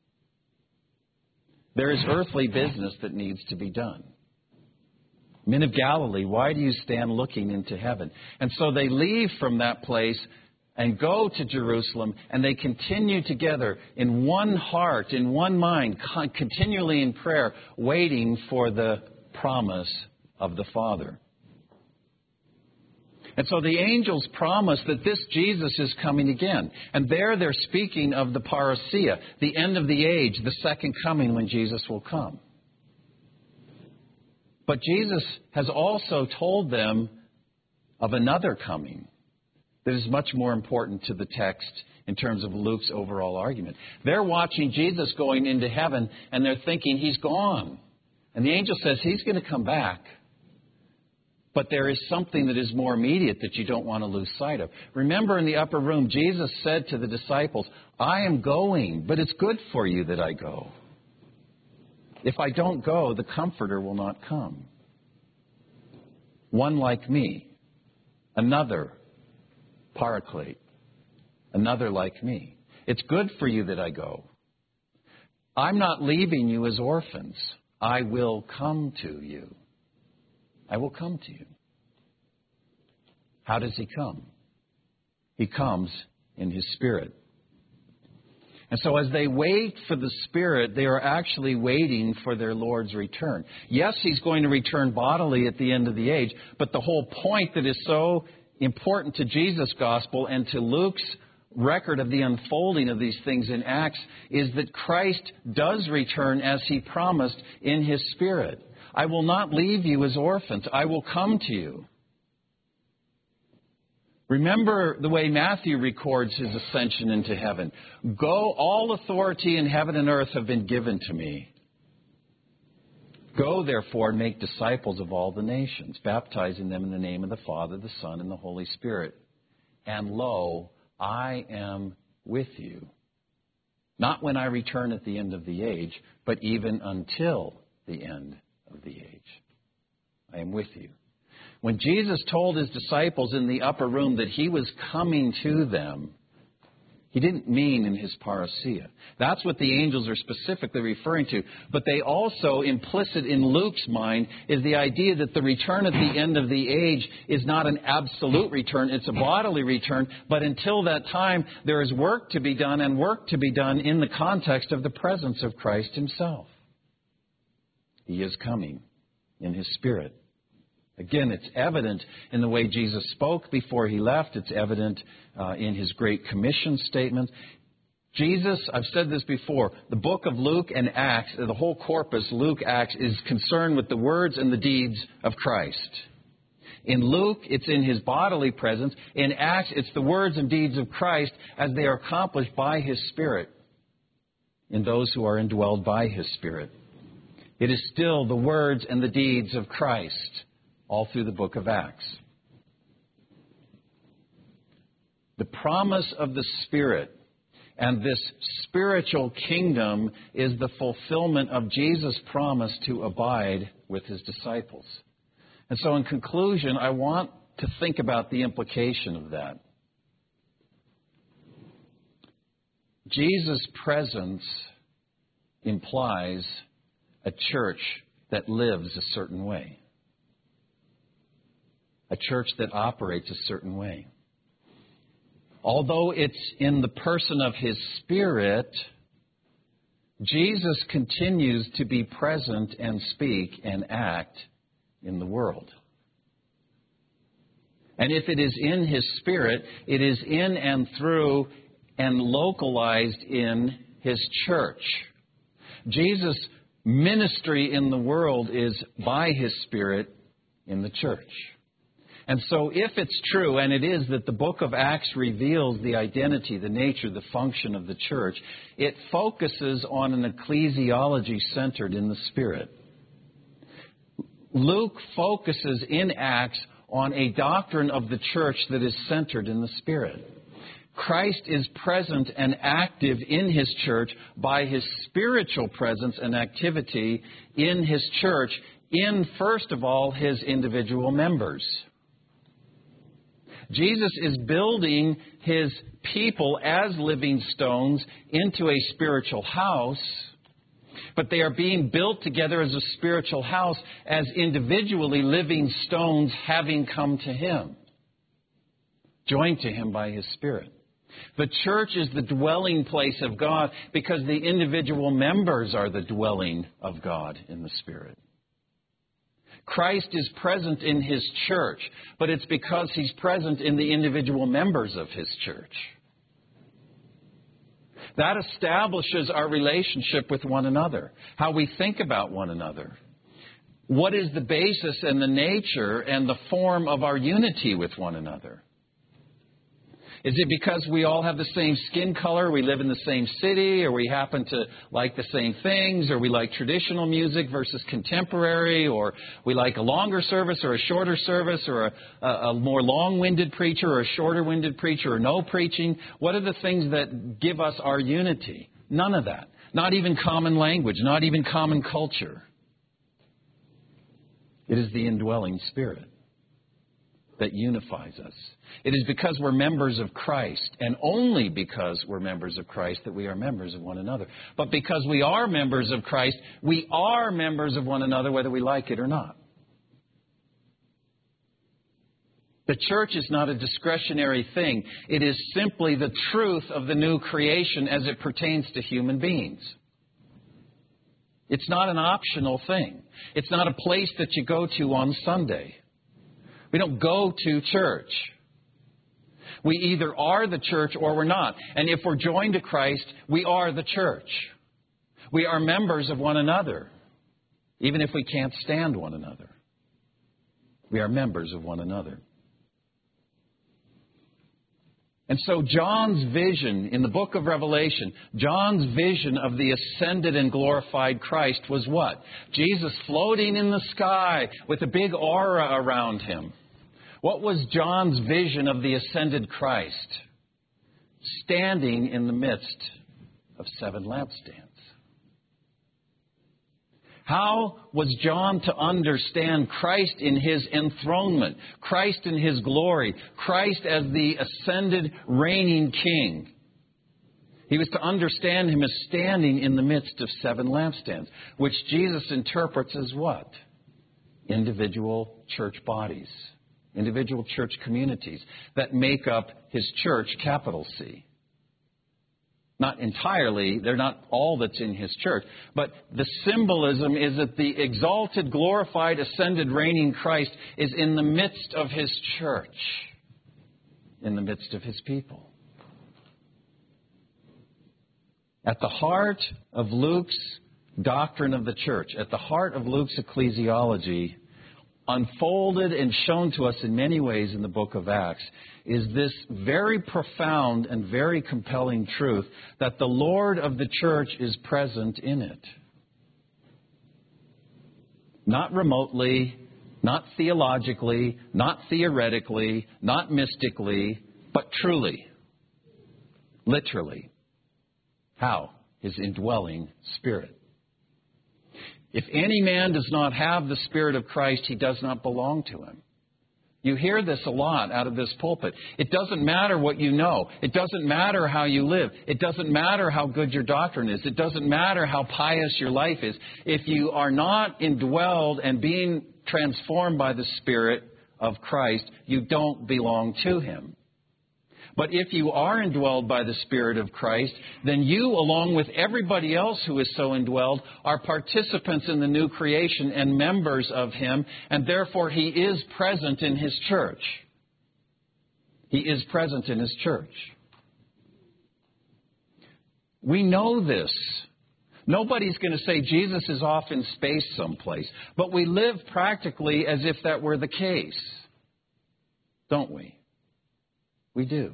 There is earthly business that needs to be done. Men of Galilee, why do you stand looking into heaven? And so they leave from that place and go to Jerusalem, and they continue together in one heart, in one mind, continually in prayer, waiting for the promise of the Father. And so the angels promise that this Jesus is coming again. And there they're speaking of the parousia, the end of the age, the second coming when Jesus will come. But Jesus has also told them of another coming that is much more important to the text in terms of Luke's overall argument. They're watching Jesus going into heaven, and they're thinking he's gone. And the angel says he's going to come back. But there is something that is more immediate that you don't want to lose sight of. Remember in the upper room, Jesus said to the disciples, I am going, but it's good for you that I go. If I don't go, the Comforter will not come. One like me, another Paraclete, another like me. It's good for you that I go. I'm not leaving you as orphans. I will come to you. I will come to you. How does he come? He comes in his Spirit. And so as they wait for the Spirit, they are actually waiting for their Lord's return. Yes, he's going to return bodily at the end of the age, but the whole point that is so important to Jesus' gospel and to Luke's record of the unfolding of these things in Acts is that Christ does return as he promised in his Spirit. I will not leave you as orphans. I will come to you. Remember the way Matthew records his ascension into heaven. Go, all authority in heaven and earth have been given to me. Go, therefore, and make disciples of all the nations, baptizing them in the name of the Father, the Son, and the Holy Spirit. And lo, I am with you. Not when I return at the end of the age, but even until the end of the age. I am with you. When Jesus told his disciples in the upper room that he was coming to them, he didn't mean in his parousia. That's what the angels are specifically referring to. But they also, implicit in Luke's mind, is the idea that the return at the end of the age is not an absolute return. It's a bodily return. But until that time, there is work to be done, and work to be done in the context of the presence of Christ himself. He is coming in his Spirit. Again, it's evident in the way Jesus spoke before he left. It's evident uh, in his Great Commission statement. Jesus, I've said this before, the book of Luke and Acts, the whole corpus, Luke, Acts, is concerned with the words and the deeds of Christ. In Luke, it's in his bodily presence. In Acts, it's the words and deeds of Christ as they are accomplished by his Spirit in those who are indwelled by his Spirit. It is still the words and the deeds of Christ all through the book of Acts. The promise of the Spirit and this spiritual kingdom is the fulfillment of Jesus' promise to abide with his disciples. And so in conclusion, I want to think about the implication of that. Jesus' presence implies a church that lives a certain way, a church that operates a certain way. Although it's in the person of his Spirit, Jesus continues to be present and speak and act in the world. And if it is in his Spirit, it is in and through and localized in his church. Jesus' ministry in the world is by his Spirit in the church. And so if it's true, and it is, that the book of Acts reveals the identity, the nature, the function of the church, it focuses on an ecclesiology centered in the Spirit. Luke focuses in Acts on a doctrine of the church that is centered in the Spirit. Christ is present and active in his church by his spiritual presence and activity in his church, in, first of all, his individual members. Jesus is building his people as living stones into a spiritual house, but they are being built together as a spiritual house as individually living stones having come to him, joined to him by his Spirit. The church is the dwelling place of God because the individual members are the dwelling of God in the Spirit. Christ is present in his church, but it's because he's present in the individual members of his church. That establishes our relationship with one another, how we think about one another. What is the basis and the nature and the form of our unity with one another? Is it because we all have the same skin color, we live in the same city, or we happen to like the same things, or we like traditional music versus contemporary, or we like a longer service or a shorter service, or a, a, a more long-winded preacher or a shorter-winded preacher, or no preaching? What are the things that give us our unity? None of that. Not even common language, not even common culture. It is the indwelling Spirit that unifies us. It is because we're members of Christ, and only because we're members of Christ, that we are members of one another. But because we are members of Christ, we are members of one another whether we like it or not. The church is not a discretionary thing. It is simply the truth of the new creation as it pertains to human beings. It's not an optional thing. It's not a place that you go to on Sunday. We don't go to church. We either are the church or we're not. And if we're joined to Christ, we are the church. We are members of one another, even if we can't stand one another. We are members of one another. And so John's vision in the book of Revelation, John's vision of the ascended and glorified Christ was what? Jesus floating in the sky with a big aura around him. What was John's vision of the ascended Christ? Standing in the midst of seven lampstands. How was John to understand Christ in his enthronement, Christ in his glory, Christ as the ascended reigning king? He was to understand him as standing in the midst of seven lampstands, which Jesus interprets as what? Individual church bodies, individual church communities that make up his church, capital C. Not entirely, they're not all that's in his church, but the symbolism is that the exalted, glorified, ascended, reigning Christ is in the midst of his church, in the midst of his people. At the heart of Luke's doctrine of the church, at the heart of Luke's ecclesiology, unfolded and shown to us in many ways in the book of Acts is this very profound and very compelling truth that the Lord of the church is present in it. Not remotely, not theologically, not theoretically, not mystically, but truly, literally. How? His indwelling Spirit. If any man does not have the Spirit of Christ, he does not belong to him. You hear this a lot out of this pulpit. It doesn't matter what you know. It doesn't matter how you live. It doesn't matter how good your doctrine is. It doesn't matter how pious your life is. If you are not indwelled and being transformed by the Spirit of Christ, you don't belong to Him. But if you are indwelled by the Spirit of Christ, then you, along with everybody else who is so indwelled, are participants in the new creation and members of Him, and therefore He is present in His church. He is present in His church. We know this. Nobody's going to say Jesus is off in space someplace, but we live practically as if that were the case, don't we? We do.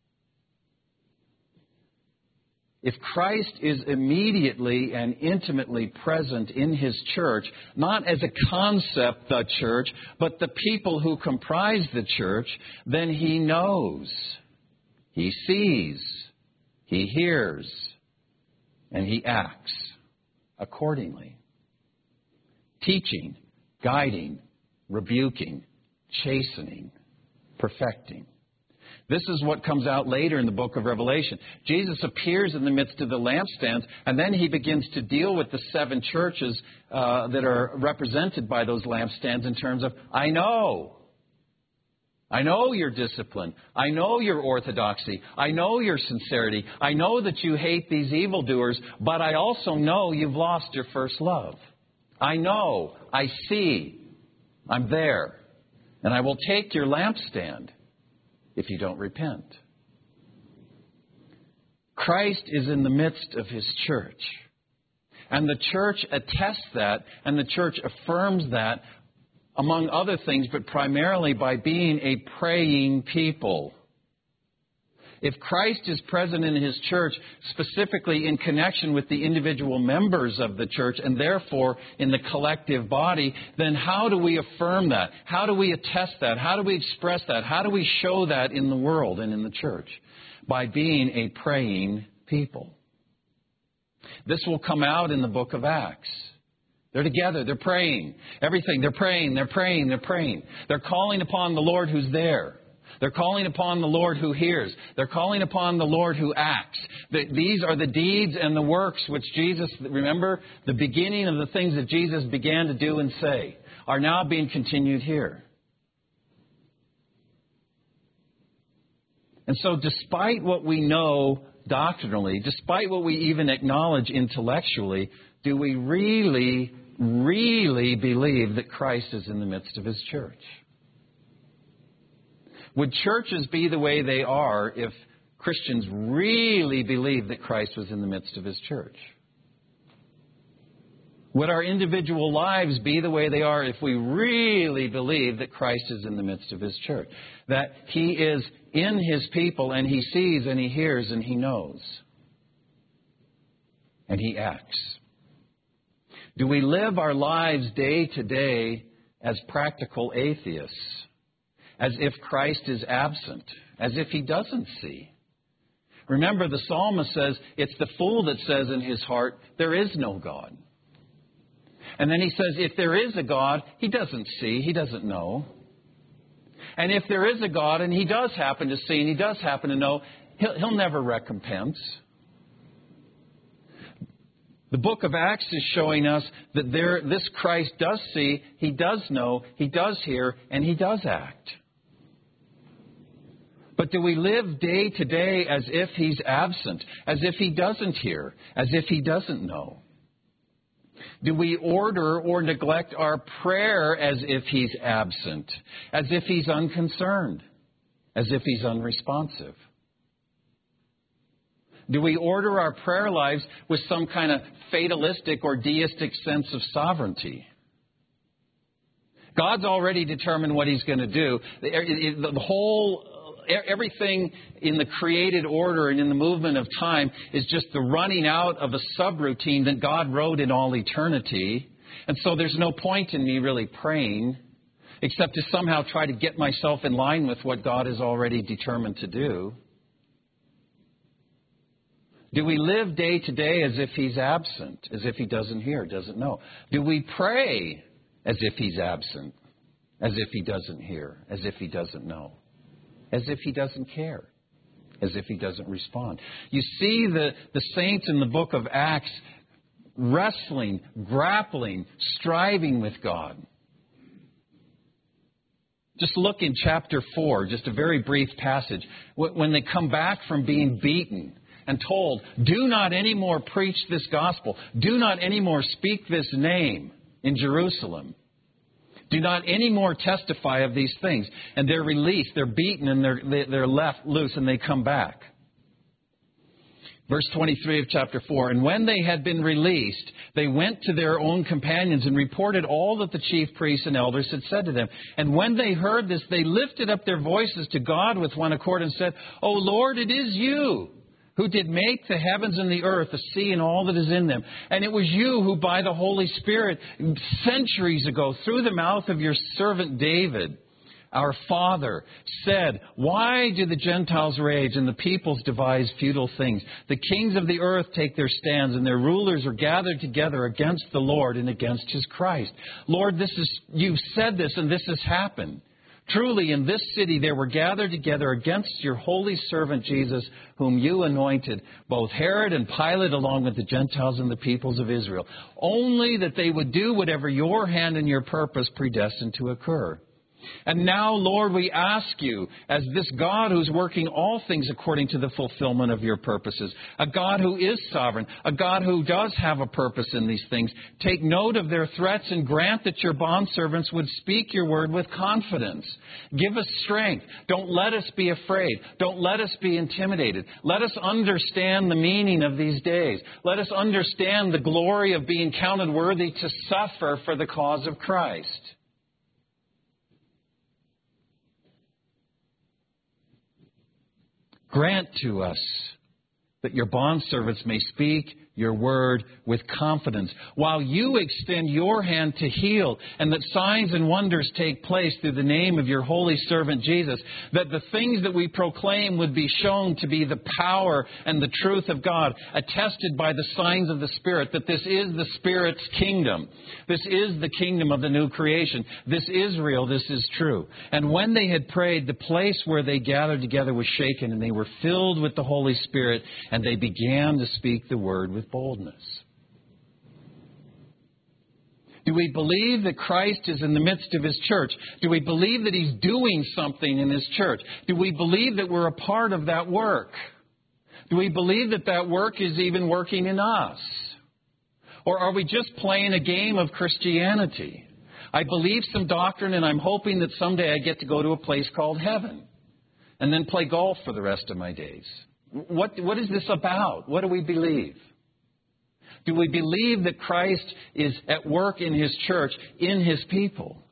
If Christ is immediately and intimately present in His church, not as a concept, the church, but the people who comprise the church, then He knows, He sees, He hears, and He acts accordingly. Teaching, guiding, rebuking, chastening, perfecting. This is what comes out later in the book of Revelation. Jesus appears in the midst of the lampstands, and then He begins to deal with the seven churches uh, that are represented by those lampstands in terms of, I know. I know your discipline. I know your orthodoxy. I know your sincerity. I know that you hate these evildoers, but I also know you've lost your first love. I know. I see. I'm there. And I will take your lampstand if you don't repent. Christ is in the midst of His church. And the church attests that, and the church affirms that, among other things, but primarily by being a praying people. If Christ is present in His church, specifically in connection with the individual members of the church, and therefore in the collective body, then how do we affirm that? How do we attest that? How do we express that? How do we show that in the world and in the church? By being a praying people. This will come out in the book of Acts. They're together. They're praying. Everything. They're praying. They're praying. They're praying. They're calling upon the Lord who's there. They're calling upon the Lord who hears. They're calling upon the Lord who acts. These are the deeds and the works which Jesus, remember, the beginning of the things that Jesus began to do and say are now being continued here. And so despite what we know doctrinally, despite what we even acknowledge intellectually, do we really, really believe that Christ is in the midst of His church? Would churches be the way they are if Christians really believed that Christ was in the midst of His church? Would our individual lives be the way they are if we really believe that Christ is in the midst of His church? That He is in His people and He sees and He hears and He knows. And He acts. Do we live our lives day to day as practical atheists? As if Christ is absent, as if He doesn't see. Remember, the psalmist says, it's the fool that says in his heart, there is no God. And then he says, if there is a God, He doesn't see, He doesn't know. And if there is a God and He does happen to see and He does happen to know, He'll, he'll never recompense. The book of Acts is showing us that there, this Christ does see, He does know, He does hear, and He does act. But do we live day to day as if He's absent, as if He doesn't hear, as if He doesn't know? Do we order or neglect our prayer as if He's absent, as if He's unconcerned, as if He's unresponsive? Do we order our prayer lives with some kind of fatalistic or deistic sense of sovereignty? God's already determined what He's going to do. The, the whole, everything in the created order and in the movement of time is just the running out of a subroutine that God wrote in all eternity. And so there's no point in me really praying, except to somehow try to get myself in line with what God has already determined to do. Do we live day to day as if He's absent, as if He doesn't hear, doesn't know? Do we pray as if He's absent, as if He doesn't hear, as if He doesn't know, as if He doesn't care, as if He doesn't respond? You see the, the saints in the book of Acts wrestling, grappling, striving with God. Just look in chapter four, just a very brief passage. When they come back from being beaten and told, do not anymore preach this gospel. Do not anymore speak this name in Jerusalem. Do not anymore testify of these things. And they're released, they're beaten, and they're, they're left loose, and they come back. Verse twenty-three of chapter four, and when they had been released, they went to their own companions and reported all that the chief priests and elders had said to them. And when they heard this, they lifted up their voices to God with one accord and said, O Lord, it is you who did make the heavens and the earth, the sea and all that is in them. And it was you who by the Holy Spirit centuries ago, through the mouth of your servant David, our father, said, why do the Gentiles rage and the peoples devise futile things? The kings of the earth take their stands and their rulers are gathered together against the Lord and against His Christ. Lord, this is, you've said this and this has happened. Truly, in this city there were gathered together against your holy servant Jesus, whom you anointed, both Herod and Pilate, along with the Gentiles and the peoples of Israel, only that they would do whatever your hand and your purpose predestined to occur. And now, Lord, we ask you, as this God who's working all things according to the fulfillment of your purposes, a God who is sovereign, a God who does have a purpose in these things, take note of their threats and grant that your bondservants would speak your word with confidence. Give us strength. Don't let us be afraid. Don't let us be intimidated. Let us understand the meaning of these days. Let us understand the glory of being counted worthy to suffer for the cause of Christ. Grant to us that your bondservants may speak your word with confidence, while you extend your hand to heal, and that signs and wonders take place through the name of your holy servant Jesus, that the things that we proclaim would be shown to be the power and the truth of God, attested by the signs of the Spirit, that this is the Spirit's kingdom. This is the kingdom of the new creation. This is real. This is true. And when they had prayed, the place where they gathered together was shaken, and they were filled with the Holy Spirit, and they began to speak the word with boldness. Do we believe that Christ is in the midst of His church? Do we believe that He's doing something in His church? Do we believe that we're a part of that work? Do we believe that that work is even working in us? Or are we just playing a game of Christianity? I believe some doctrine and I'm hoping that someday I get to go to a place called heaven and then play golf for the rest of my days. What, what is this about? What do we believe? Do we believe that Christ is at work in His church, in His people?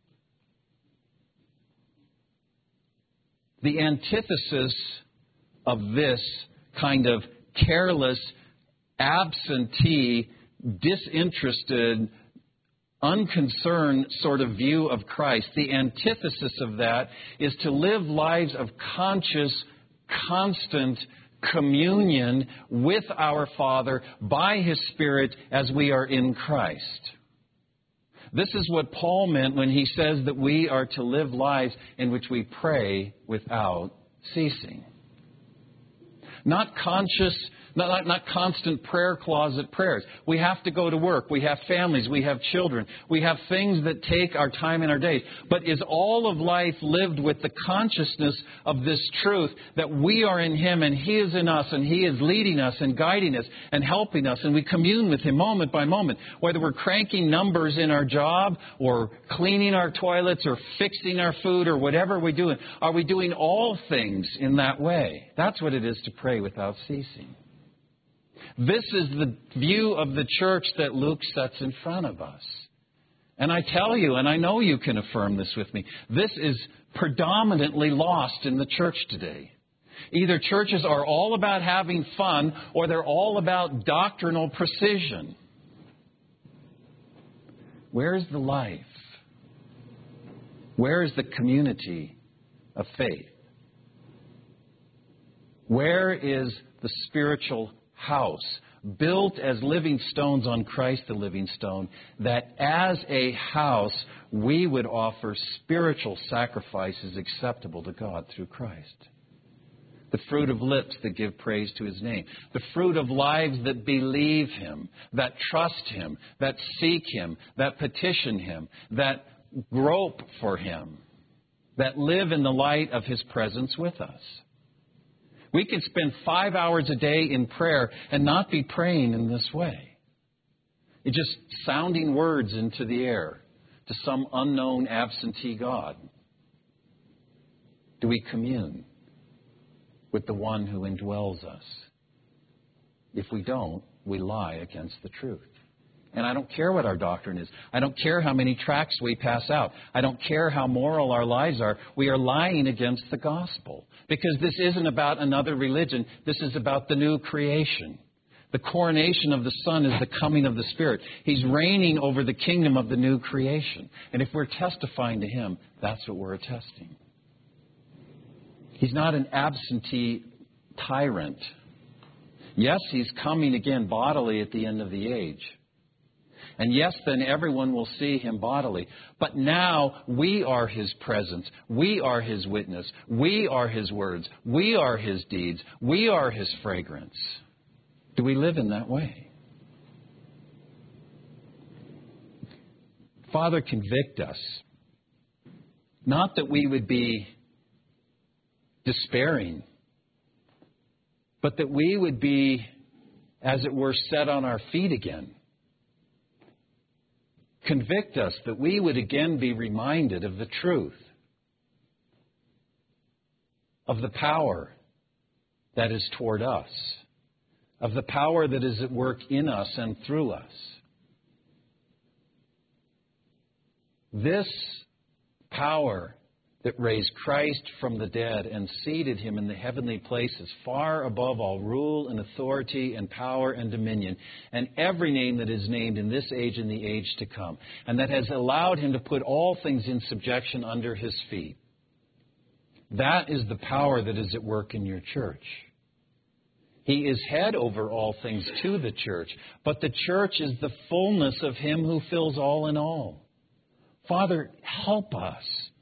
The antithesis of this kind of careless, absentee, disinterested, unconcerned sort of view of Christ, the antithesis of that is to live lives of conscious, constant communion with our Father by His Spirit as we are in Christ. This is what Paul meant when he says that we are to live lives in which we pray without ceasing. Not conscious, not, not constant prayer closet prayers. We have to go to work. We have families. We have children. We have things that take our time and our days. But is all of life lived with the consciousness of this truth that we are in Him and He is in us and He is leading us and guiding us and helping us, and we commune with Him moment by moment, whether we're cranking numbers in our job or cleaning our toilets or fixing our food or whatever we're doing. Are we doing all things in that way? That's what it is to pray without ceasing. This is the view of the church that Luke sets in front of us. And I tell you, and I know you can affirm this with me, this is predominantly lost in the church today. Either churches are all about having fun or they're all about doctrinal precision. Where is the life? Where is the community of faith? Where is the spiritual house built as living stones on Christ the living stone, that as a house we would offer spiritual sacrifices acceptable to God through Christ? The fruit of lips that give praise to His name. The fruit of lives that believe Him, that trust Him, that seek Him, that petition Him, that grope for Him, that live in the light of His presence with us. We can spend five hours a day in prayer and not be praying in this way. It's just sounding words into the air to some unknown absentee God. Do we commune with the one who indwells us? If we don't, we lie against the truth. And I don't care what our doctrine is. I don't care how many tracts we pass out. I don't care how moral our lives are. We are lying against the gospel. Because this isn't about another religion. This is about the new creation. The coronation of the Son is the coming of the Spirit. He's reigning over the kingdom of the new creation. And if we're testifying to Him, that's what we're attesting. He's not an absentee tyrant. Yes, He's coming again bodily at the end of the age. And yes, then everyone will see Him bodily. But now we are His presence. We are His witness. We are His words. We are His deeds. We are His fragrance. Do we live in that way? Father, convict us. Not that we would be despairing, but that we would be, as it were, set on our feet again. Convict us that we would again be reminded of the truth, of the power that is toward us, of the power that is at work in us and through us. This power that raised Christ from the dead and seated Him in the heavenly places, far above all rule and authority and power and dominion, and every name that is named in this age and the age to come, and that has allowed Him to put all things in subjection under His feet. That is the power that is at work in your church. He is head over all things to the church, but the church is the fullness of Him who fills all in all. Father, help us.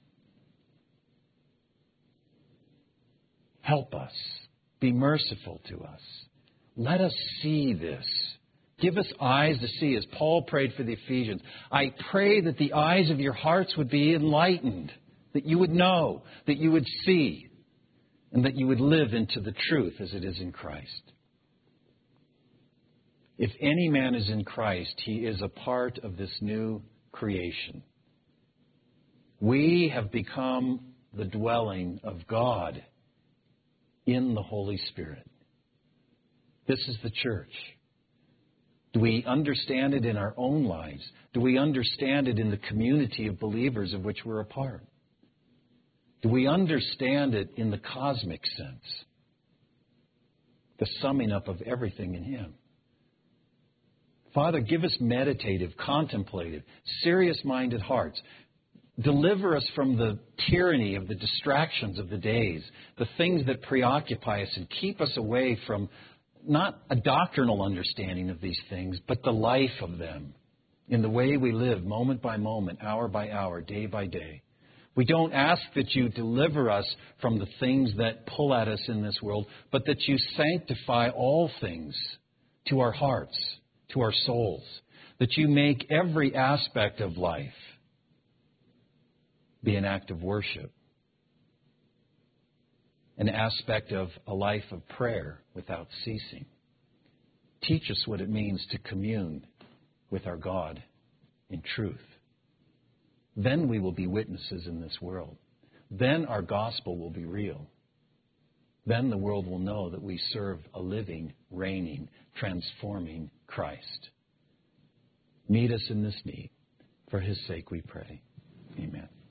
Help us. Be merciful to us. Let us see this. Give us eyes to see, as Paul prayed for the Ephesians. I pray that the eyes of your hearts would be enlightened, that you would know, that you would see, and that you would live into the truth as it is in Christ. If any man is in Christ, he is a part of this new creation. We have become the dwelling of God in the Holy Spirit. This is the church. Do we understand it in our own lives? Do we understand it in the community of believers of which we're a part? Do we understand it in the cosmic sense? The summing up of everything in Him. Father, give us meditative, contemplative, serious-minded hearts. Deliver us from the tyranny of the distractions of the days, the things that preoccupy us, and keep us away from not a doctrinal understanding of these things, but the life of them in the way we live moment by moment, hour by hour, day by day. We don't ask that you deliver us from the things that pull at us in this world, but that you sanctify all things to our hearts, to our souls, that you make every aspect of life be an act of worship, an aspect of a life of prayer without ceasing. Teach us what it means to commune with our God in truth. Then we will be witnesses in this world. Then our gospel will be real. Then the world will know that we serve a living, reigning, transforming Christ. Meet us in this need. For his sake we pray. Amen.